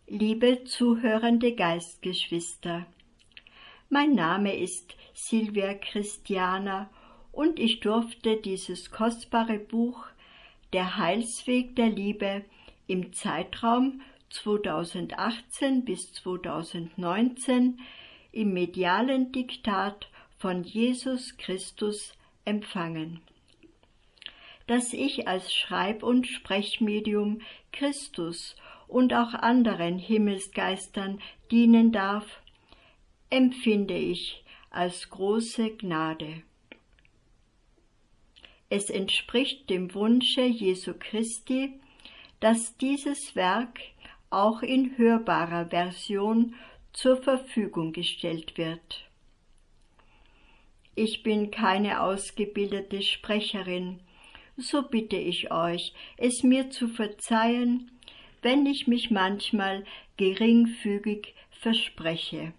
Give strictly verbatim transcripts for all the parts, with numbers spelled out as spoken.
Liebe zuhörende Geistgeschwister, mein Name ist Silvia Christiana und ich durfte dieses kostbare Buch Der Heilsweg der Liebe im Zeitraum zweitausendachtzehn bis zweitausendneunzehn im medialen Diktat von Jesus Christus empfangen. Dass ich als Schreib- und Sprechmedium Christus und auch anderen Himmelsgeistern dienen darf, empfinde ich als große Gnade. Es entspricht dem Wunsche Jesu Christi, dass dieses Werk auch in hörbarer Version zur Verfügung gestellt wird. Ich bin keine ausgebildete Sprecherin, so bitte ich euch, es mir zu verzeihen, wenn ich mich manchmal geringfügig verspreche.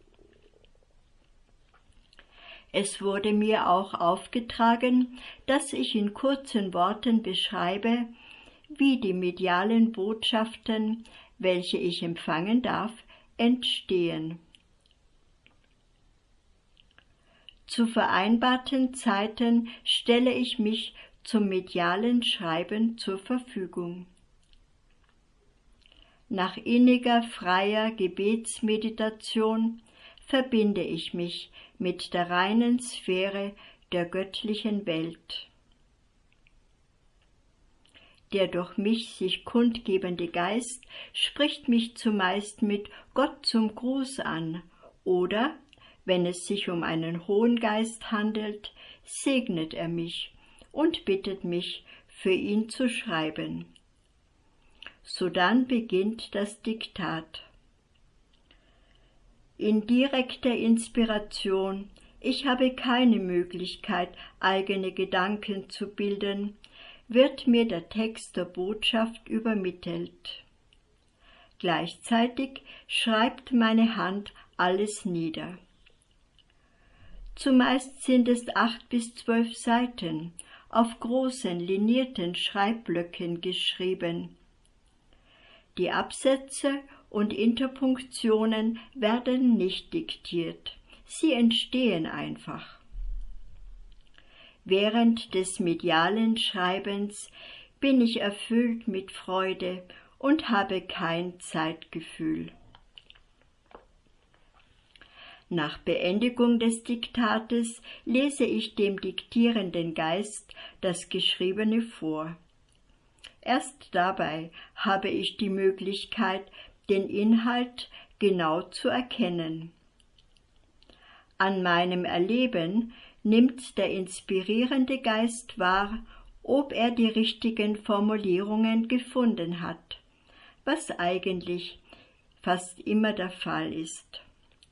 Es wurde mir auch aufgetragen, dass ich in kurzen Worten beschreibe, wie die medialen Botschaften, welche ich empfangen darf, entstehen. Zu vereinbarten Zeiten stelle ich mich zum medialen Schreiben zur Verfügung. Nach inniger, freier Gebetsmeditation verbinde ich mich mit der reinen Sphäre der göttlichen Welt. Der durch mich sich kundgebende Geist spricht mich zumeist mit Gott zum Gruß an oder, wenn es sich um einen hohen Geist handelt, segnet er mich und bittet mich, für ihn zu schreiben. Sodann beginnt das Diktat. In direkter Inspiration, ich habe keine Möglichkeit, eigene Gedanken zu bilden, wird mir der Text der Botschaft übermittelt. Gleichzeitig schreibt meine Hand alles nieder. Zumeist sind es acht bis zwölf Seiten, auf großen, linierten Schreibblöcken geschrieben. Die Absätze und Interpunktionen werden nicht diktiert, sie entstehen einfach. Während des medialen Schreibens bin ich erfüllt mit Freude und habe kein Zeitgefühl. Nach Beendigung des Diktates lese ich dem diktierenden Geist das Geschriebene vor. Erst dabei habe ich die Möglichkeit, den Inhalt genau zu erkennen. An meinem Erleben nimmt der inspirierende Geist wahr, ob er die richtigen Formulierungen gefunden hat, was eigentlich fast immer der Fall ist.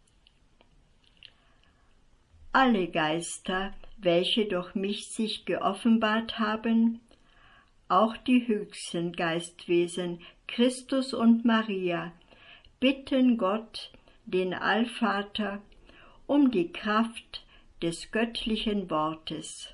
Alle Geister, welche durch mich sich geoffenbart haben, auch die höchsten Geistwesen, Christus und Maria, bitten Gott, den Allvater, um die Kraft des göttlichen Wortes.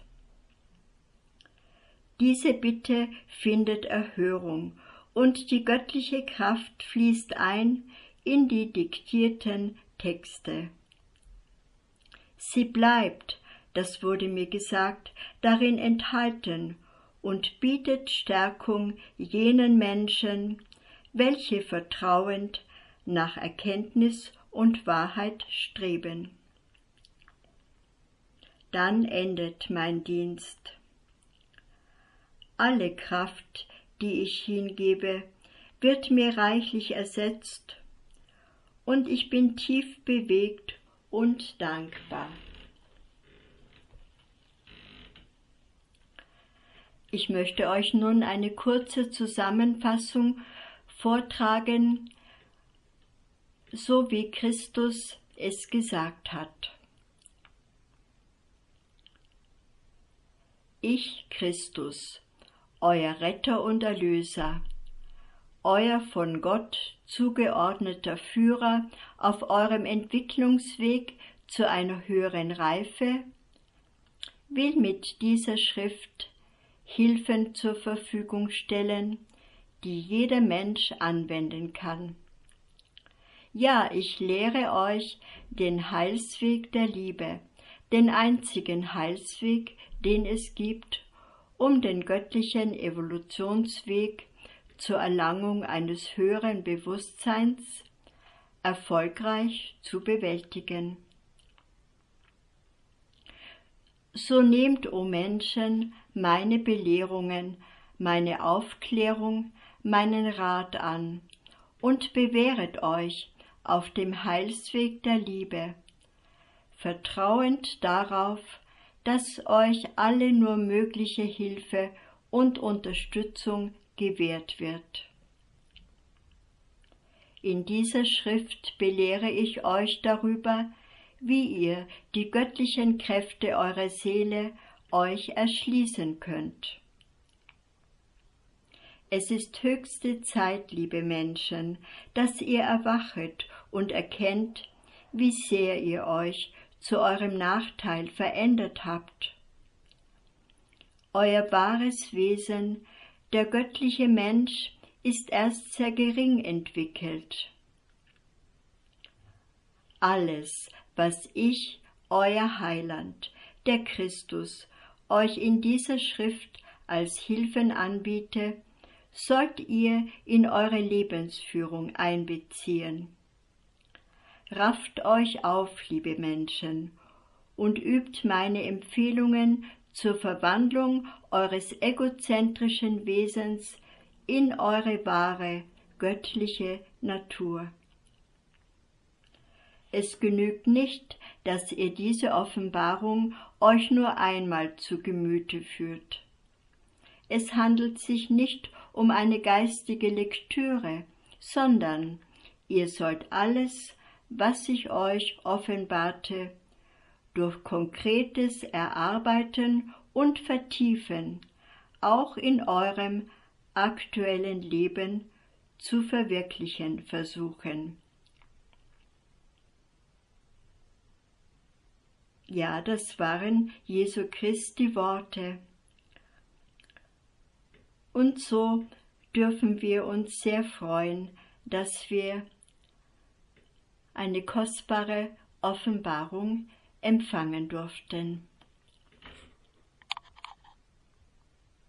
Diese Bitte findet Erhörung und die göttliche Kraft fließt ein in die diktierten Texte. Sie bleibt, das wurde mir gesagt, darin enthalten und bietet Stärkung jenen Menschen, welche vertrauend nach Erkenntnis und Wahrheit streben. Dann endet mein Dienst. Alle Kraft, die ich hingebe, wird mir reichlich ersetzt, und ich bin tief bewegt und dankbar. Ich möchte euch nun eine kurze Zusammenfassung vortragen, so wie Christus es gesagt hat. Ich, Christus, euer Retter und Erlöser, euer von Gott zugeordneter Führer auf eurem Entwicklungsweg zu einer höheren Reife, will mit dieser Schrift Hilfen zur Verfügung stellen, die jeder Mensch anwenden kann. Ja, ich lehre euch den Heilsweg der Liebe, den einzigen Heilsweg, den es gibt, um den göttlichen Evolutionsweg zur Erlangung eines höheren Bewusstseins erfolgreich zu bewältigen. So nehmt, o Menschen, meine Belehrungen, meine Aufklärung, meinen Rat an und bewähret euch auf dem Heilsweg der Liebe, vertrauend darauf, dass euch alle nur mögliche Hilfe und Unterstützung gewährt wird. In dieser Schrift belehre ich euch darüber, wie ihr die göttlichen Kräfte eurer Seele euch erschließen könnt. Es ist höchste Zeit, liebe Menschen, dass ihr erwachet und erkennt, wie sehr ihr euch zu eurem Nachteil verändert habt. Euer wahres Wesen, der göttliche Mensch, ist erst sehr gering entwickelt. Alles, was ich, euer Heiland, der Christus, euch in dieser Schrift als Hilfen anbiete, sollt ihr in eure Lebensführung einbeziehen. Rafft euch auf, liebe Menschen, und übt meine Empfehlungen zur Verwandlung eures egozentrischen Wesens in eure wahre, göttliche Natur. Es genügt nicht, dass ihr diese Offenbarung euch nur einmal zu Gemüte führt. Es handelt sich nicht um eine geistige Lektüre, sondern ihr sollt alles, was sich euch offenbarte, durch konkretes Erarbeiten und Vertiefen auch in eurem aktuellen Leben zu verwirklichen versuchen. Ja, das waren Jesu Christi Worte. Und so dürfen wir uns sehr freuen, dass wir eine kostbare Offenbarung empfangen durften.